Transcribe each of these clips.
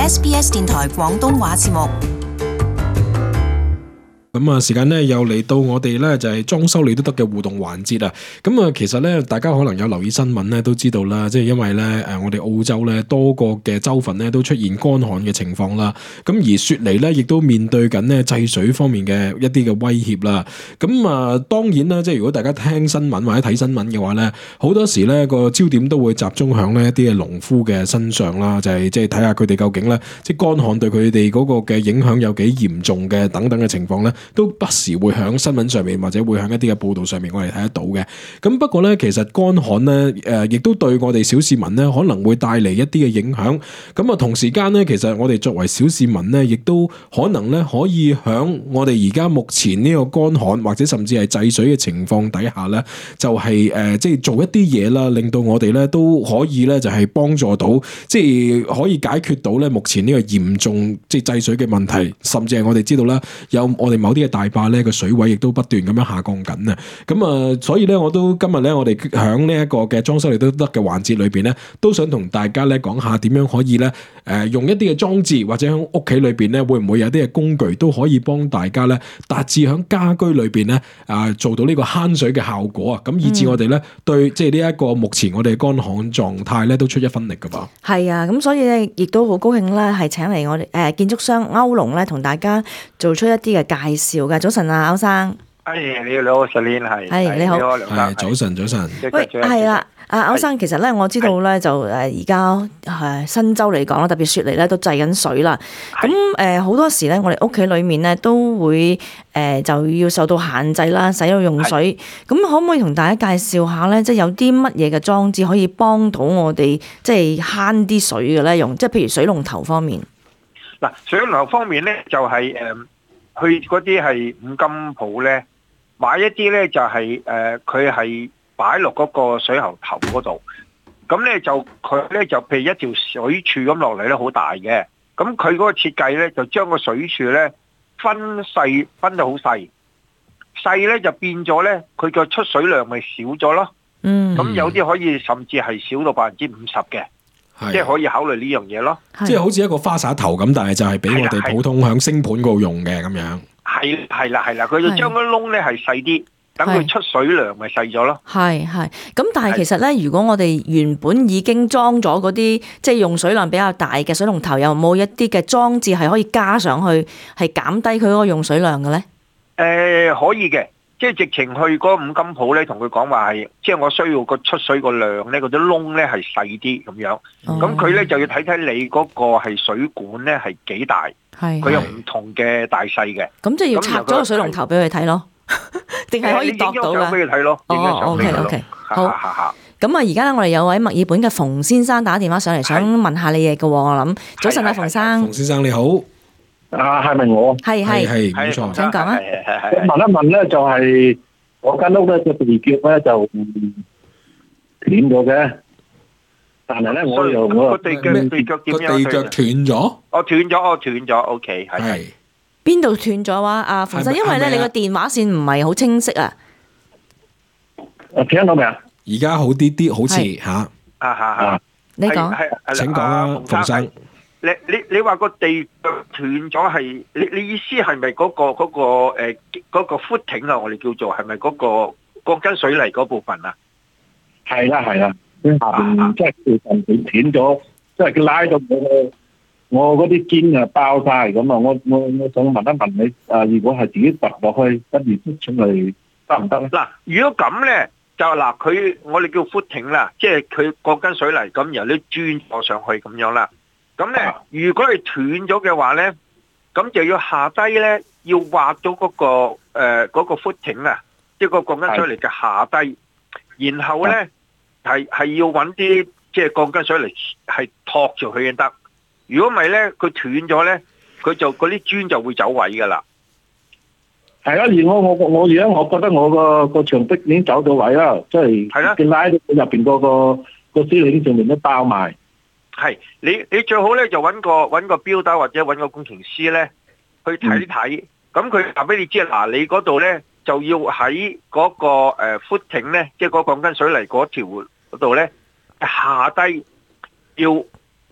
SBS 電台廣東話節目。 咁啊，時間咧又嚟到我哋咧就係裝修你都得嘅互動環節啊！咁啊，其實咧大家可能有留意新聞咧，都知道啦，即係因為咧我哋澳洲咧多個嘅州份咧都出現乾旱嘅情況啦。咁而雪梨咧亦都面對緊咧制水方面嘅一啲嘅威脅啦。咁啊，當然啦，即係如果大家聽新聞或者睇新聞嘅話咧，好多時咧個焦點都會集中響呢一啲嘅農夫嘅身上啦，就係即係睇下佢哋究竟咧即係乾旱對佢哋嗰個嘅影響有幾嚴重嘅等等嘅情況咧。都不時會喺新聞上面或者會喺一啲嘅報道上面我哋睇得到嘅。咁不過咧，其實乾旱咧亦都對我哋小市民咧可能會帶嚟一啲嘅影響。咁啊，同時間咧，其實我哋作為小市民咧，亦都可能咧可以喺我哋而家目前呢個乾旱或者甚至係制水嘅情況底下咧，就係即係做一啲嘢啦，令到我哋咧都可以咧就係幫助到，即係可以解決到咧目前呢個嚴重即係制水嘅問題，甚至係我哋知道啦，有我哋某啲嘅大壩咧個水位亦都不斷咁樣下降緊啊！咁啊，所以咧我都今日咧我哋響呢一個嘅裝修你都得嘅環節裏邊咧，都想同大家咧講下點樣可以咧用一啲嘅裝置或者喺屋企裏邊咧會唔會有啲嘅工具都可以幫大家咧達至響家居裏邊咧做到呢個慳水嘅效果啊！咁以至我哋咧對即係呢一個目前我哋嘅乾旱狀態咧都出一分力噶噃。 係啊，咁所以咧亦都好高興咧係請嚟我哋建築商歐龍咧同大家做出一啲嘅介紹嘅。早晨啊，歐生。 你好 Celine 係。 你好。 係早晨。 喂，係啦，歐生，其實咧我知道咧就而家新州嚟講啦，特別雪梨咧都制緊水啦。咁好多時咧，我哋屋企裏面咧都會就要受到限制啦，使用水。咁可唔可以同大家介紹下咧，即係有啲乜嘢嘅裝置可以幫到我哋即係慳啲水嘅咧？用即係譬如水龍頭方面。 嗱，水龍頭方面咧就係去嗰啲係五金鋪咧，買一啲咧就係佢係擺落嗰個水喉頭嗰度，咁咧就佢咧就譬如一條水柱咁落嚟咧，好大嘅，咁佢嗰個設計咧就將個水柱咧分得好細，細咧就變咗咧佢個出水量咪少咗咯。咁有啲可以甚至係少到50%嘅。即係可以考慮呢樣嘢咯， 即係好似一個花灑頭咁，但係就係俾我哋普通響星盤嗰度用嘅咁樣。 係啦，佢就將個窿咧係細啲，等佢出水量咪細咗咯。 係，咁但係其實咧，如果我哋原本已經裝咗嗰啲即係用水量比較大嘅水龍頭，有冇一啲嘅裝置係可以加上去，係減低佢嗰個用水量嘅咧？ 可以嘅。即係直情去嗰五金鋪咧，同佢講話係，即係我需要個出水個量咧，嗰啲窿咧係細啲咁樣。咁佢咧就要睇睇你嗰個係水管咧係幾大，佢有唔同嘅大細嘅。 咁即係要拆咗個水龍頭俾佢睇咯，定係可以度到㗎？ 俾佢睇咯。 OK，好。咁啊，而家咧我哋有位墨爾本嘅馮先生打電話上嚟，想問下你嘢嘅喎。我諗早晨啊，馮生。 馮先生你好。 係咪我？ 係， 冇錯。 請講啊！ 我問一問咧，就係我間屋咧個地腳咧就斷咗嘅，但係咧我個地腳點樣？ 個地腳斷咗？ 斷咗。OK， 係。 邊度斷咗啊？阿馮生，因為咧你個電話線唔係好清晰啊。 聽到未啊？ 而家好啲，好似吓。 你講。 請講啊，馮生。 你話個地腳斷咗係你意思係咪嗰個 footing 啊？我哋叫做係咪嗰個鋼筋水泥嗰部分啊？ 係啦，下邊即係部分斷咗，即係佢拉到我嗰啲肩啊爆晒咁啊！我想問一問你如果係自己拔落去跟住出出嚟得唔得咧？ 嗱，如果咁咧就我哋叫 footing 啦，即係佢鋼筋水泥咁，由啲磚坐上去咁樣啦。咁咧，如果係斷咗嘅話咧，咁就要下低咧，要挖到嗰個 footing 啊，即係個鋼筋水泥嘅下低，然後咧係要揾啲即係鋼筋水泥係托住佢先得。如果唔係咧，佢斷咗咧，佢就嗰啲磚就會走位噶啦。 係啊，而我而家我覺得我個牆壁已經走到位啦，即係佢拉到入邊個司令上面都包埋。 係你最好咧就揾個標打或者揾個工程師咧去睇睇，咁佢話俾你知嗱，你嗰度咧就要喺嗰個footing咧，即係嗰鋼筋水泥嗰條嗰度咧下低要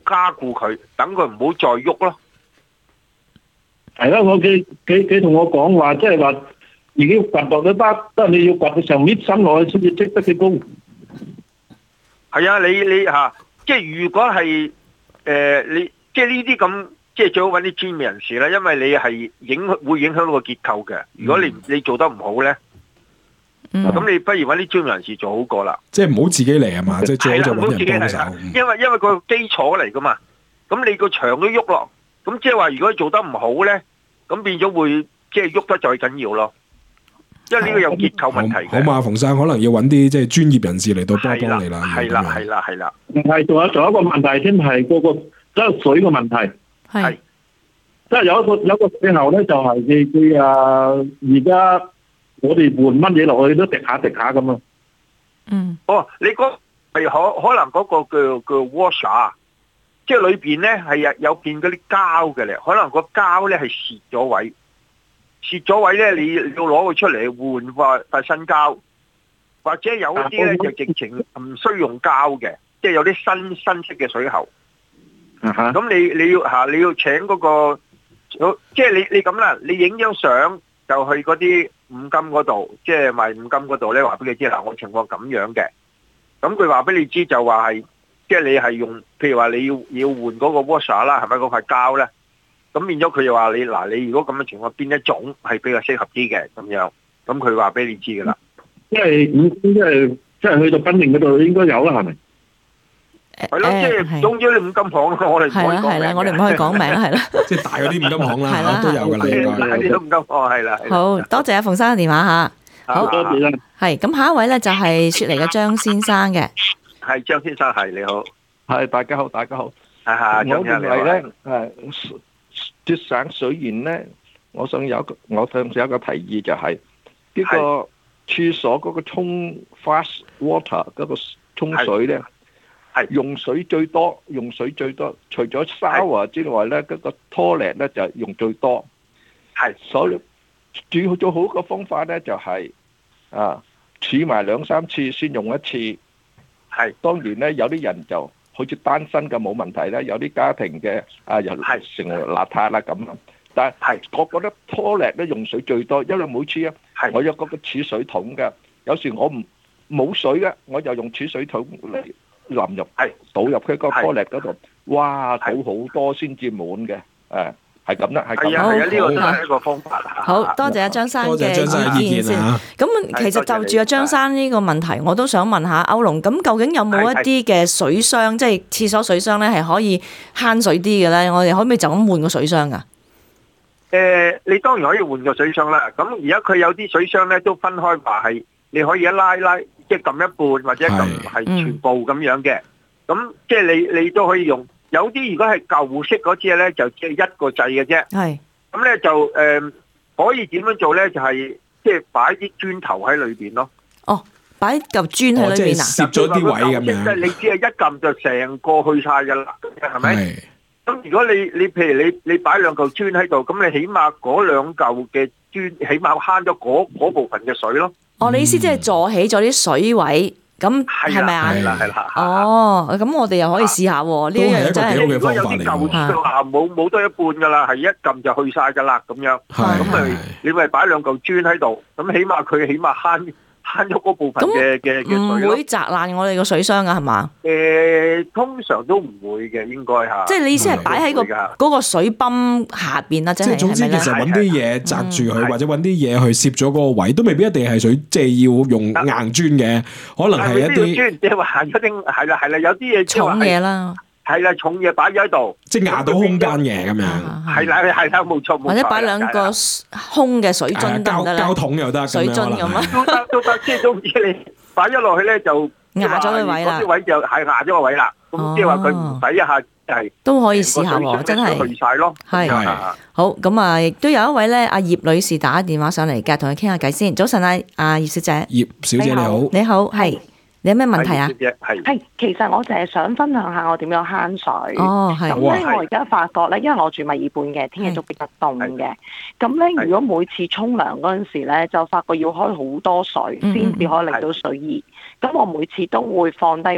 加固佢，等佢唔好再喐咯。 係啦，佢同我講話，即係話已經掘落咗得你要掘到上搣身落去先至積得嘅功。 係啊，你即係如果係你即係呢啲咁，即係最好揾啲專業人士啦，因為你係會影響到個結構嘅。如果你做得唔好咧，咁你不如揾啲專業人士做好過啦。 即係唔好自己嚟啊嘛，即係最好就揾人幫手。 因為個基礎嚟噶嘛，咁你個牆都喐落，咁即係話如果做得唔好咧，咁變咗會即係喐得最緊要咯。因為呢個有結構問題嘅。 好嘛，馮生可能要揾啲即係專業人士嚟到幫你啦。 係啦。 唔係，仲有一個問題先係嗰個即係水嘅問題。 係。 即係有一個水喉咧，就係佢而家我哋換乜嘢落去都滴下咁啊。 哦，你係可能嗰個叫 washer， 即係裏邊咧係有片嗰啲膠嘅咧，可能個膠咧係蝕咗位咧，你要攞佢出嚟換塊新膠，或者有一啲咧就直情唔需要用膠嘅，即係有啲新式嘅水喉。咁你要請嗰個，即係你咁啦，你影張相就去嗰啲五金嗰度，即係賣五金嗰度咧，話俾你知嗱，我情況咁樣嘅。咁佢話俾你知就話係，即係你係用，譬如話你要換嗰個 washer 啦，係咪嗰塊膠咧？咁變咗佢就話你如果咁嘅情況，邊一種係比較適合啲嘅咁樣？咁佢話俾你知噶啦。 即係去到賓寧嗰度應該有啦，係咪？ 係咯，即係總之你五金行，我哋唔可以講名。 係啦，我哋唔可以講名，係啦。 即係大嗰啲五金行啦，都有㗎啦。 大啲五金行係啦。 好多謝阿馮生嘅電話嚇。 好多謝啦。 係咁，下一位咧就係雪梨嘅張先生嘅。 係張先生，係你好。 係大家好，大家好。 我認為咧，節省水源咧，我想有一個提議就係呢個廁所嗰個沖 fast water 嗰個沖水咧，用水最多，除咗 shower 之外咧，嗰個 toilet 咧就用最多。所以最好嘅方法咧就係儲埋2-3次先用一次。當然咧，有啲人就好似單身嘅冇問題咧，有啲家庭嘅又成為邋遢啦咁。但係我覺得 toilet 咧用水最多，因為每次我有嗰個儲水桶嘅，有時我冇水嘅，我就用儲水桶嚟淋入，倒入佢個 toilet 嗰度，哇，倒好多先至滿嘅，係咁啦，係咁。 係呢個都係一個方法。 好多謝阿張生嘅意見先。咁其實就住阿張生呢個問題，我都想問下歐龍，咁究竟有冇一啲嘅水箱，即係廁所水箱咧，係可以慳水啲嘅咧？我哋可唔可以就咁換個水箱噶？ 你當然可以換個水箱啦。咁而家佢有啲水箱咧都分開話係，你可以一拉，即係撳一半或者撳係全部咁樣嘅。咁即係你都可以用。有啲如果係舊式嗰隻咧，就即係一個掣嘅啫。咁咧就可以點樣做咧？就係即係擺啲磚頭喺裏邊咯。 擺嚿磚喺裏邊啊？ 攝咗啲位咁樣。 即係你只係一撳就成個去晒㗎啦，係咪？咁如果你譬如你擺兩嚿磚喺度，咁你起碼嗰兩嚿嘅磚，起碼慳咗嗰部分嘅水咯。 你意思即係坐起咗啲水位？咁係咪啊？ 係啦。 咁我哋又可以試下喎。呢樣真係， 如果有啲舊嘅冇多一半噶啦，係一撳就去晒噶啦，咁樣。咁你咪擺兩嚿磚喺度，咁起碼慳咗嗰部分嘅水咯。 唔會砸爛我哋個水箱噶係嘛？ 通常都唔會嘅，應該嚇。 即係你意思係擺喺嗰個水泵下邊啦，即係。 總之其實揾啲嘢擲住佢，或者揾啲嘢去攝咗嗰個位，都未必一定係水，即係要用硬磚嘅，可能係一啲磚，即係話一定係啦，有啲嘢重嘢啦。 係啦，重嘢擺咗喺度， 即係壓到空間嘅咁樣。 係啦，冇錯。 或者擺兩個空嘅水樽得啦， 膠桶又得， 水樽咁啊， 都得，即係總之你擺咗落去咧就壓咗個位啦， 嗰啲位就係壓咗個位啦。咁即係話佢唔使一下係都可以試下喎，真係去晒咯。 係好咁啊！亦都有一位咧，阿葉女士打電話上嚟嘅，同佢傾下偈先。早晨啊，阿葉小姐。 葉小姐你好。 你好，係。你有咩問題啊？ 係，其實我淨係想分享下我點樣慳水。 係。 咁咧，我而家發覺咧，因為我住墨爾本嘅，天氣都比較凍嘅。咁咧，如果每次沖涼嗰陣時咧，就發覺要開好多水先至可以令到水熱。咁我每次都會放低個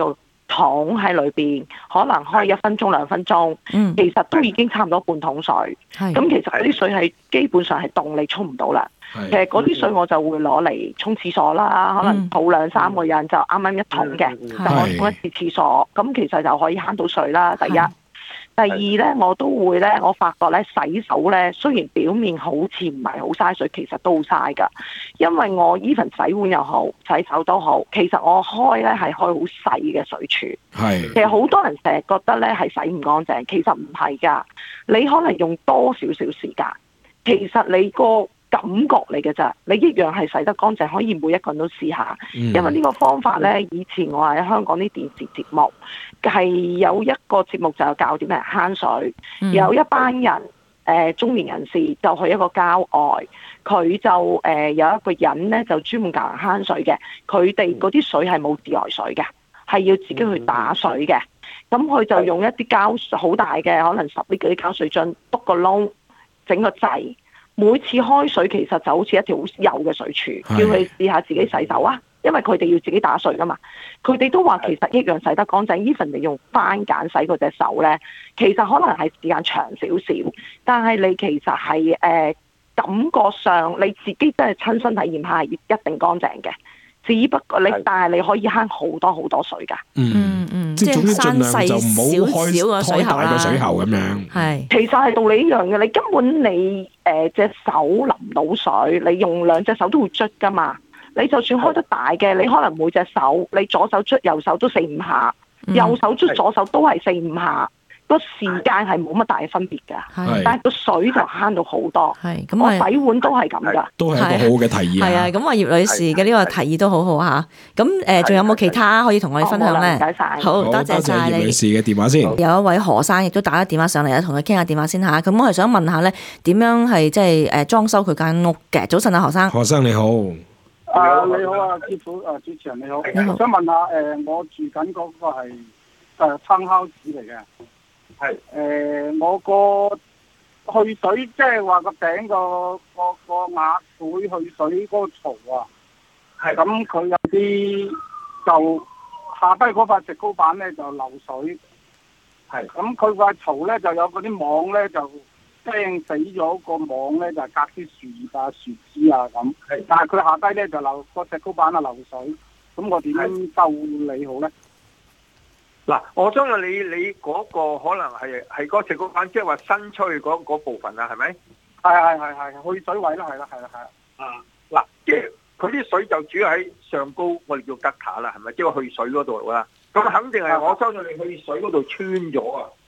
桶喺裏邊，可能開1分鐘2分鐘，其實都已經差唔多半桶水。咁其實嗰啲水係基本上係凍，你沖唔到啦。其實嗰啲水我就會攞嚟沖廁所啦，可能抱2-3個人就啱啱1桶嘅，就我沖一次廁所，咁其實就可以慳到水啦。第一。第二咧，我都會咧，我發覺咧洗手咧，雖然表面好似唔係好嘥水，其實都好嘥㗎。因為我 even 洗碗又好，洗手都好，其實我開咧係開好細嘅水柱。其實好多人成日覺得咧係洗唔乾淨，其實唔係㗎。你可能用多少少時間，其實你個感覺嚟嘅咋，你一樣係洗得乾淨，可以每一個人都試下。因為呢個方法咧，以前我喺香港啲電視節目係有一個節目就教點樣慳水，有一班人中年人士就去一個郊外，佢就有一個人咧就專門教人慳水嘅，佢哋嗰啲水係冇自來水嘅，係要自己去打水嘅。咁佢就用一啲膠好大嘅，可能10呢嗰啲膠水樽，篤個窿，整個掣。每次開水其實就好似一條好幼嘅水柱，叫佢試下自己洗手啊，因為佢哋要自己打水噶嘛。佢哋都話其實一樣洗得乾淨。even 你用番梘洗嗰隻手咧，其實可能係時間長少少，但係你其實係感覺上你自己真係親身體驗下，一定乾淨嘅。只不過但係你可以慳好多好多水㗎。 即係總之盡量就唔好開大個水喉咁樣。係， 其實係道理一樣嘅。你根本你隻手淋唔到水，你用2隻手都會捽㗎嘛。你就算開得大嘅，你可能每隻手你左手捽右手都4-5下，右手捽左手都係4-5下。個時間係冇乜大嘅分別㗎，但係個水就慳到好多。咁我洗碗都係咁㗎， 都係一個好好嘅提議。 係啊，咁葉女士嘅呢個提議都好好嚇。咁仲有冇其他可以同我哋分享咧？ 唔該曬， 好多謝曬葉女士嘅電話先。 有一位何生亦都打咗電話上嚟啦，同佢傾下電話先嚇。咁我係想問下咧，點樣係即係裝修佢間屋嘅？早晨啊，何生。 何生你好。 你好啊，師傅主持人你好。我想問下我住緊嗰個係townhouse嚟嘅。我個去水即係話個頂個瓦會去水嗰個槽啊，咁佢有啲就下低嗰塊石膏板咧就漏水，咁佢塊槽咧就有嗰啲網咧就釘死咗個網咧就隔啲樹葉啊樹枝啊咁，但係佢下低咧就漏個石膏板啊漏水，咁我點修理好咧？ 嗱，我相信你嗰個可能係嗰石膏板，即係話伸出去嗰部分啊，係咪？係去水位啦，係啦。嗱，即係佢啲水就主要喺上高，我哋叫吉塔啦，係咪？即係去水嗰度啦。咁肯定係我相信你去水嗰度穿咗啊！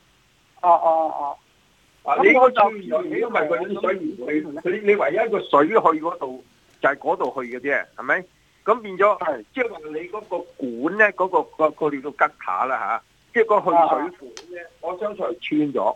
你應該穿咗，因為佢啲水唔去，你唯一一個水去嗰度就係嗰度去嘅啫，係咪？咁變咗，即係話你嗰個管咧，嗰個叫做吉塔啦嚇，即係個去水管咧，我相信係穿咗。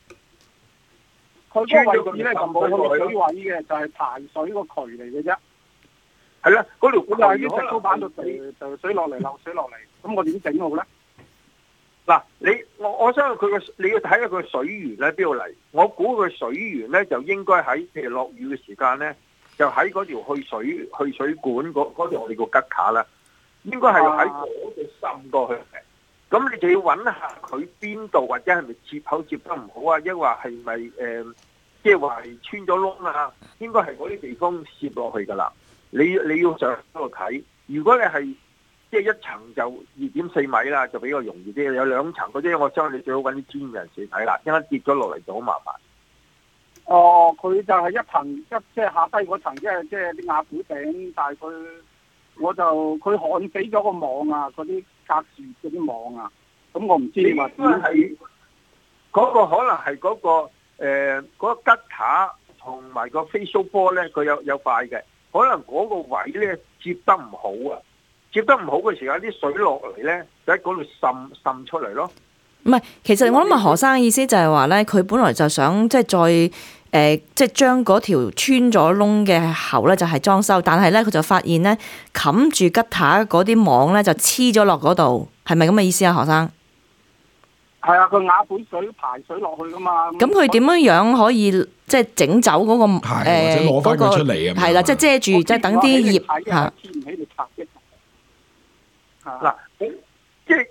佢個位置咧就冇去水位嘅，就係排水個渠嚟嘅啫。 係啦，嗰條管就喺石膏板度就水落嚟漏水落嚟，咁我點整好咧？ 嗱，我相信你要睇下佢水源喺邊度嚟。我估佢水源咧就應該喺譬如落雨嘅時間咧。就喺嗰條去水管嗰條我哋個吉卡啦，應該係喺嗰度滲過去嘅。咁你就要揾下佢邊度，或者係咪接口接得唔好啊？抑或係咪即係話係穿咗窿啊？應該係嗰啲地方攝落去噶啦。你要上嗰度睇。如果你係即係一層就2.4米啦，就比較容易啲。有2層嗰啲，我相信你最好揾啲專業人士睇啦，一陣跌咗落嚟就好麻煩。 佢就係一層即係下低嗰層，即係啲瓦管頂，但係佢焊死咗個網啊，嗰啲隔樹嗰啲網啊，咁我唔知話點係嗰個可能係嗰個吉塔同埋個 facial board 咧，佢有塊嘅，可能嗰個位咧接得唔好啊，接得唔好嘅時候，啲水落嚟咧就喺嗰度滲出嚟咯。唔係， 其實我諗何生意思就係話咧，佢本來就想即係再即係將嗰條穿咗窿嘅喉咧就係裝修，但係咧佢就發現咧冚住吉塔嗰啲網咧就黐咗落嗰度，係咪咁嘅意思啊？何生？ 係啊，佢瓦管水排水落去噶嘛。咁佢點樣可以即係整走嗰個或者攞翻佢出嚟啊？ 係啦，即係遮住，即係等啲葉嚇。 黐唔起你拆嘅。 嗱，即係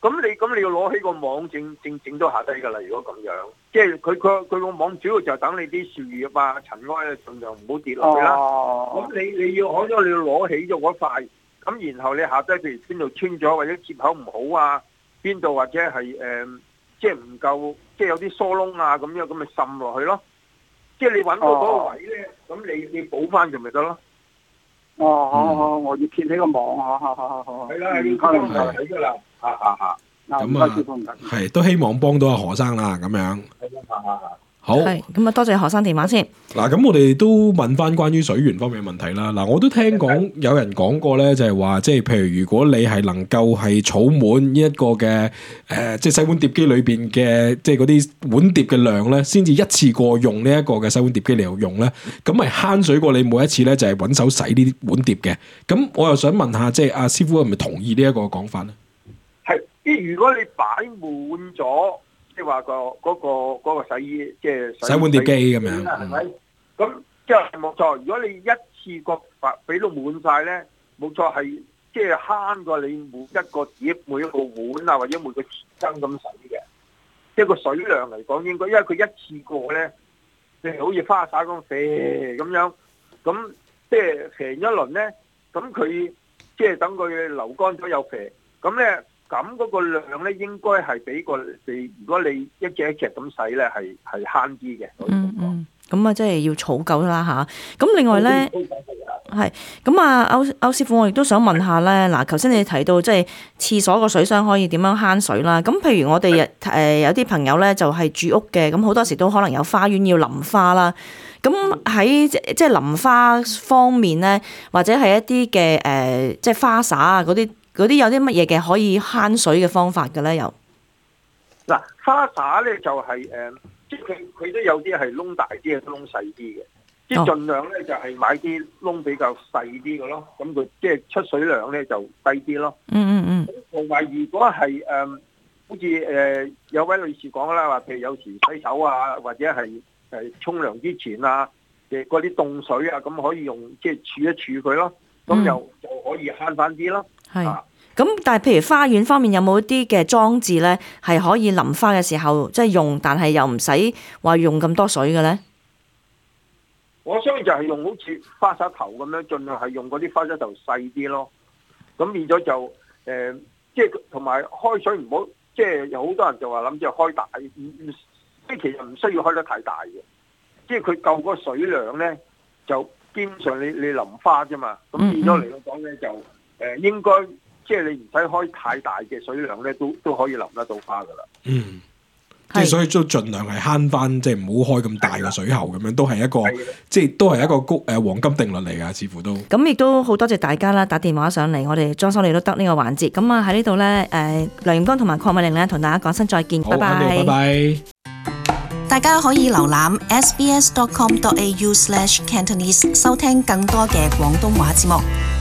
咁你要攞起個網整到下低㗎啦。如果咁樣，即係佢個網主要就等你啲樹葉啊、塵埃啊，盡量唔好跌落去啦。咁你要可咗你要攞起咗嗰塊，咁然後你下低譬如邊度穿咗或者接口唔好啊，邊度或者係即係唔夠，即係有啲疏窿啊咁樣，咁咪滲落去咯。即係你揾到嗰個位咧，咁你補翻就咪得咯。 好，我要揭起個網，好。係啦，要揭起㗎啦， 咁係都希望幫到阿何生啦，咁樣。好， 咁啊，多謝何生電話先。 嗱，咁我哋都問翻關於水源方面嘅問題啦。嗱，我都聽講有人講過咧，就係話，即係譬如如果你係能夠係儲滿呢一個嘅即係洗碗碟機裏邊嘅，即係嗰啲碗碟嘅量咧，先至一次過用呢一個嘅洗碗碟機嚟用咧，咁咪慳水過你每一次咧就係揾手洗呢啲碗碟嘅。咁我又想問下，即係阿師傅係咪同意呢一個講法咧？ 係，即如果你擺滿咗。即係話嗰個洗衣即係洗碗碟機咁樣， 係咪？咁即係冇錯。如果你一次過俾到滿晒咧，冇錯係即係慳過你每一個碟、每一個碗啊，或者每個匙羹咁洗嘅。即係個水量嚟講應該，因為佢一次過咧，即係好似花灑咁肥咁樣，咁即係肥一輪咧，咁佢即係等佢流乾咗又肥，咁咧。咁嗰個量咧，應該係比如果你一隻一隻咁洗咧，係慳啲嘅。 咁啊，即係要儲夠啦嚇。咁另外咧，係咁啊，歐師傅，我亦都想問下咧。嗱，頭先你提到即係廁所個水箱可以點樣慳水啦。咁譬如我哋有啲朋友咧就係住屋嘅，咁好多時都可能有花園要淋花啦。咁喺即係淋花方面咧，或者係一啲嘅即係花灑啊嗰啲有啲乜嘢嘅可以慳水嘅方法嘅咧？又嗱，花灑咧就係即係佢都有啲係窿大啲嘅，窿細啲嘅，即係盡量咧就係買啲窿比較細啲嘅咯。咁佢即係出水量咧就低啲咯。同埋如果係好似有位女士講啦，話譬如有時洗手啊，或者係沖涼之前啊嘅嗰啲凍水啊，咁可以用即係儲一儲佢咯。咁就可以慳翻啲咯。 係，咁但係譬如花園方面有冇啲嘅裝置咧，係可以淋花嘅時候即係用，但係又唔使話用咁多水嘅咧？ 我相信就係用好似花灑頭咁樣，盡量係用嗰啲花灑頭細啲咯。咁變咗就即係同埋開水唔好，即係有好多人就話諗住開大，即係其實唔需要開得太大嘅，即係佢夠嗰個水量咧，就基本上你淋花啫嘛。咁變咗嚟講咧就。應該即係你唔使開太大嘅水量咧，都可以淋得到花噶啦。 即係所以都盡量係慳翻，即係唔好開咁大嘅水喉咁樣，都係一個即係都係一個黃金定律嚟噶，似乎都。咁亦都好多謝大家啦，打電話上嚟，我哋裝修你都得呢個環節。咁啊喺呢度咧，梁炎光同埋鄺美玲咧，同大家講聲再見，拜拜。拜拜。 大家可以瀏覽 sbs.com.au/cantonese 收聽更多嘅廣東話節目。